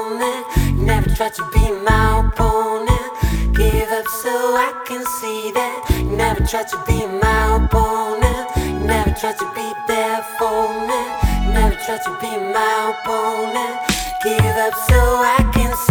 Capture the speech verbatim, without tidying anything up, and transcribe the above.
moment. Never tried to be my opponent. Give up so I can see that. Never tried to be my opponent. Never tried to be there for me. Never tried to be my opponent. Give up so I can see